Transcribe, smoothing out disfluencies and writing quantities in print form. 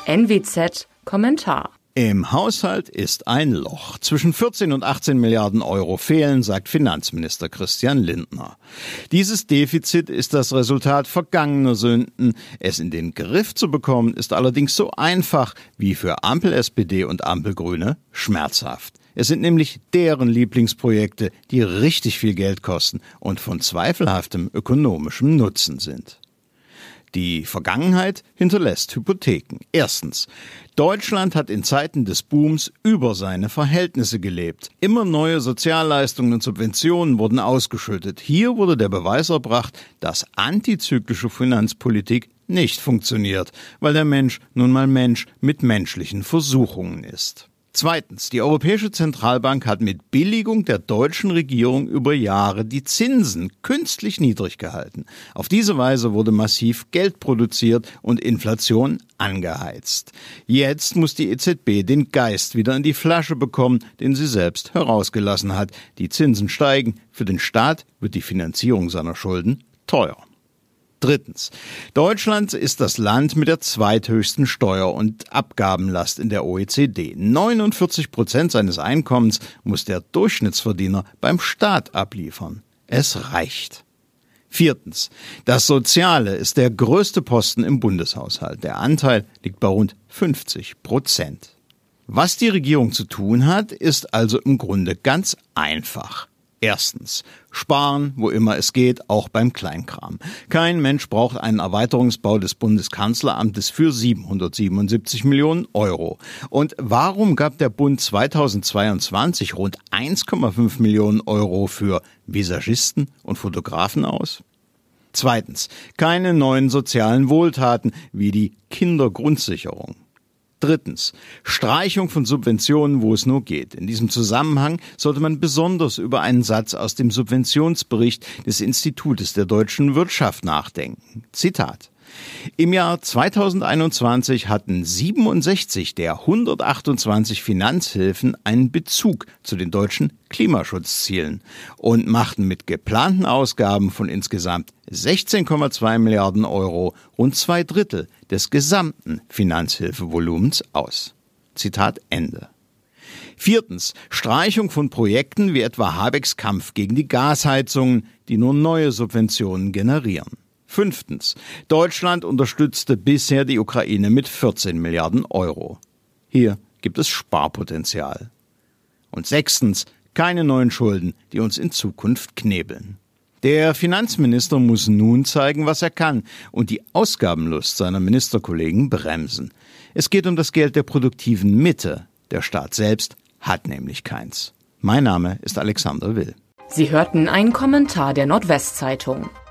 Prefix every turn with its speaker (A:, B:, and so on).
A: NWZ Kommentar.
B: Im Haushalt ist ein Loch. Zwischen 14 und 18 Milliarden Euro fehlen, sagt Finanzminister Christian Lindner. Dieses Defizit ist das Resultat vergangener Sünden. Es in den Griff zu bekommen, ist allerdings so einfach wie für Ampel-SPD und Ampel-Grüne schmerzhaft. Es sind nämlich deren Lieblingsprojekte, die richtig viel Geld kosten und von zweifelhaftem ökonomischem Nutzen sind. Die Vergangenheit hinterlässt Hypotheken. Erstens. Deutschland hat in Zeiten des Booms über seine Verhältnisse gelebt. Immer neue Sozialleistungen und Subventionen wurden ausgeschüttet. Hier wurde der Beweis erbracht, dass antizyklische Finanzpolitik nicht funktioniert, weil der Mensch nun mal Mensch mit menschlichen Versuchungen ist. Zweitens. Die Europäische Zentralbank hat mit Billigung der deutschen Regierung über Jahre die Zinsen künstlich niedrig gehalten. Auf diese Weise wurde massiv Geld produziert und Inflation angeheizt. Jetzt muss die EZB den Geist wieder in die Flasche bekommen, den sie selbst herausgelassen hat. Die Zinsen steigen, für den Staat wird die Finanzierung seiner Schulden teuer. Drittens. Deutschland ist das Land mit der zweithöchsten Steuer- und Abgabenlast in der OECD. 49% seines Einkommens muss der Durchschnittsverdiener beim Staat abliefern. Es reicht. Viertens. Das Soziale ist der größte Posten im Bundeshaushalt. Der Anteil liegt bei rund 50%. Was die Regierung zu tun hat, ist also im Grunde ganz einfach. Erstens. Sparen, wo immer es geht, auch beim Kleinkram. Kein Mensch braucht einen Erweiterungsbau des Bundeskanzleramtes für 777 Millionen Euro. Und warum gab der Bund 2022 rund 1,5 Millionen Euro für Visagisten und Fotografen aus? Zweitens. Keine neuen sozialen Wohltaten wie die Kindergrundsicherung. Drittens. Streichung von Subventionen, wo es nur geht. In diesem Zusammenhang sollte man besonders über einen Satz aus dem Subventionsbericht des Institutes der deutschen Wirtschaft nachdenken. Zitat. Im Jahr 2021 hatten 67 der 128 Finanzhilfen einen Bezug zu den deutschen Klimaschutzzielen und machten mit geplanten Ausgaben von insgesamt 16,2 Milliarden Euro rund 2/3 des gesamten Finanzhilfevolumens aus. Zitat Ende. Viertens. Streichung von Projekten wie etwa Habecks Kampf gegen die Gasheizungen, die nur neue Subventionen generieren. Fünftens. Deutschland unterstützte bisher die Ukraine mit 14 Milliarden Euro. Hier gibt es Sparpotenzial. Und sechstens. Keine neuen Schulden, die uns in Zukunft knebeln. Der Finanzminister muss nun zeigen, was er kann und die Ausgabenlust seiner Ministerkollegen bremsen. Es geht um das Geld der produktiven Mitte. Der Staat selbst hat nämlich keins. Mein Name ist Alexander Will.
A: Sie hörten einen Kommentar der Nordwestzeitung.